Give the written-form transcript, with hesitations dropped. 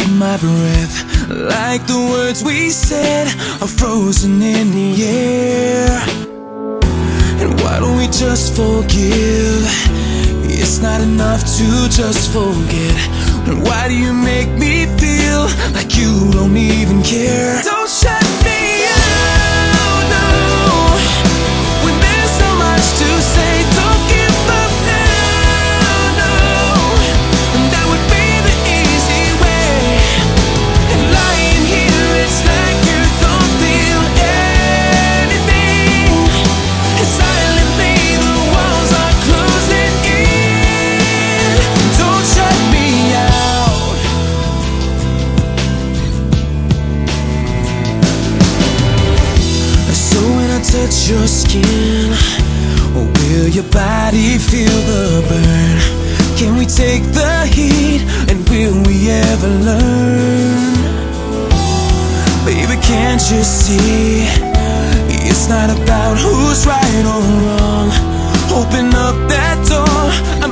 my breath, like the words we said are frozen in the air. And why don't we just forgive? It's not enough to just forget. And why do you make me feel like you don't even care? Don't shut me out, no. When there's so much to say, don't give up now, no. And that would be the easy way. And lying here, it's like you don't feel anything. And silently the walls are closing in. Don't shut me out. So when I touch your skin, will your body feel the burn? Can we take the heat, and will we ever learn? Baby, can't you see? It's not about who's right or wrong. Open up that door,